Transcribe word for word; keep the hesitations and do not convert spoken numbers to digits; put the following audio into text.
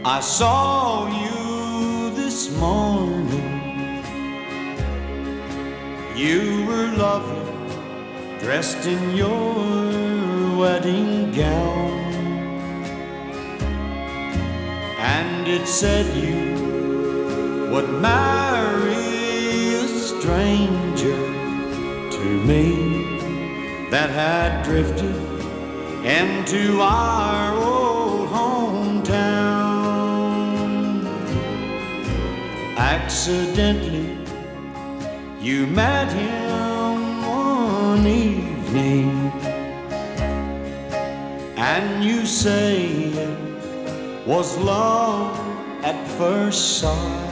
I saw you this morning. You were lovely, dressed in your wedding gown, and it said you would marry a stranger to me that had drifted into our old hometown. Accidentally you met him one evening, and you say it was love at first sight.